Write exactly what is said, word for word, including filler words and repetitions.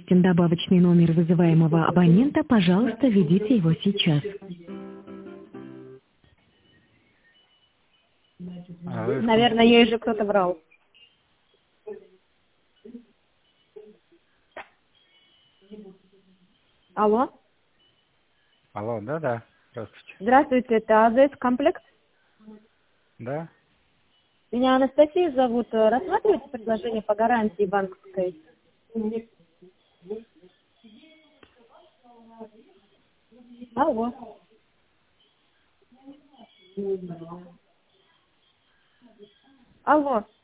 известен добавочный номер вызываемого абонента, пожалуйста, введите его сейчас. А вы Наверное, ей же кто-то врал. Алло. Алло, да-да, здравствуйте. Здравствуйте, это АЗС Комплект. Да? Меня Анастасия зовут. Рассматриваете предложение по гарантии банковской? Алло. Алло.